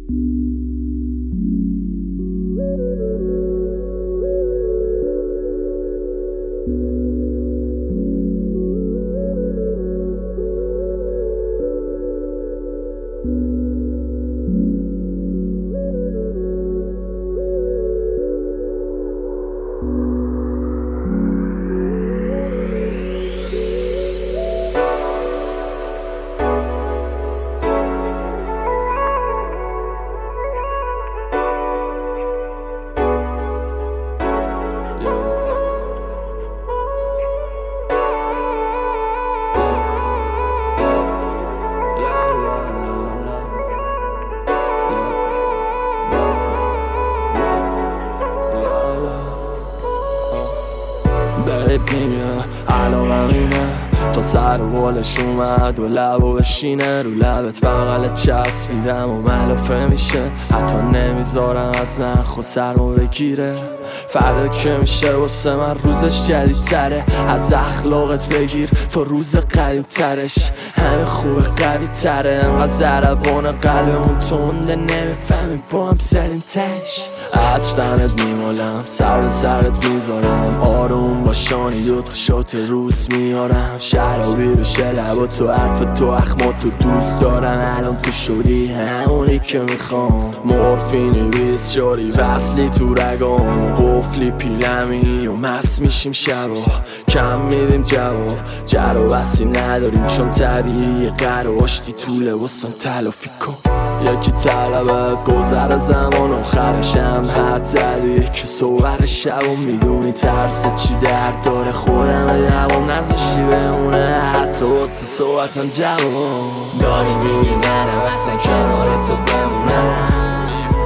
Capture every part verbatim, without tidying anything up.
بهت میگه علاقم اینه تا سر و بالش اومد و لبو بشینه رو لبت بغلت چسبیدم و ملافه میشه حتی نمیذارم از من خود سرمو بگیره فردا که میشه واسه من روزش جدیدتره از اخلاقت بگیر تا روز قدیم ترش همه خوب قوی تره انقدر ضربان قلبمون تونده نمیفهمی با هم زدیم تش عطر دهنت میمالم سر سرت میذارم آروم باشانی دو تا شات روز میارم شرابی بشه لبا تو حرف تو اخما تو دوست دارم الان تو شدی همونی که میخوام مورفینی بیست شاری وصلی تو رگام قفلی پیلمی و مست میشیم شبا کم میدیم جواب جر و بسی نداریم چون طبیعی قرار آشتی طوله واسم تلافی کن یکی طلبت گذر زمان آخرشم حد زدی که صور شب و میدونی ترس چی درد داره خودم دوام نذاشتی بمونه حتی واسه صحبتم جواب داری میگی نرم اصلا کنار تو بمونم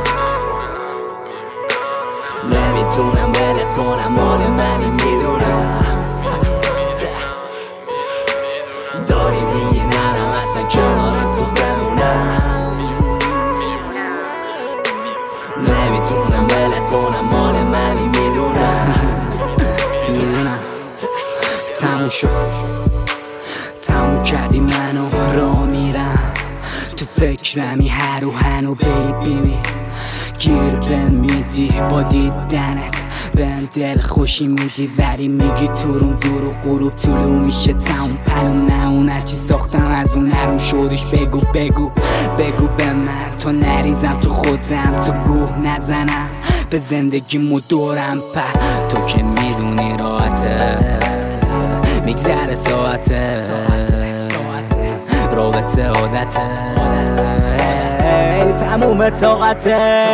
نمیتونم ولت کنم مال منی میدونم داری میگی نرم اصلا کنار تو بمونم نمیتونم ولت کنم مال منی میدونم میدونم تموم شد تموم کردی منو راه میرم تو فکرمی هر و هنو بیبی می گیر بهم میدی با دیدنت بهم دل خوشی میدی ولی میگی تو روم دور و غروب طولو میشه تموم پلوم نه اون هرچی ساختم از اون نروم شدش بگو بگو بگو به من تو نریزم تو خودم تو گوه نزنم به زندگیمو دورم په تو که میدونی راحته میگذره ساعته رابطه عادته تموم طاقته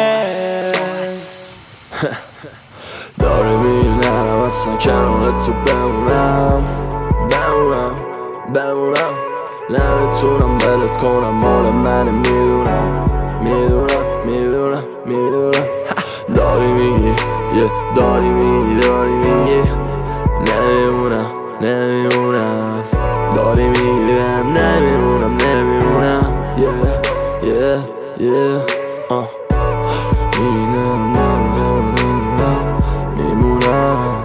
داری میگی نرم اصلا کنار تو بمونم بمونم بمونم نمیتونم ولت کنم مال منی میدونم میدونم میدونم میدونم داری میگی یه داری میگی داری میگی نمیمونم نمیمونم داری میگم نمیمونم نمیمونم yeah yeah yeah uh میمونم نمیمونم میمونم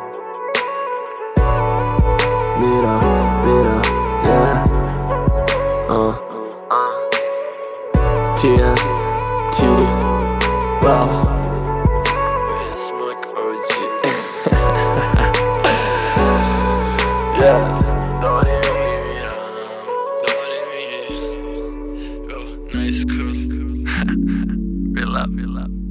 میرم میرم yeah uh uh تیم تیری واو smoke او جی yeah داری میگی میرم داری میگی oh nice cool we love we love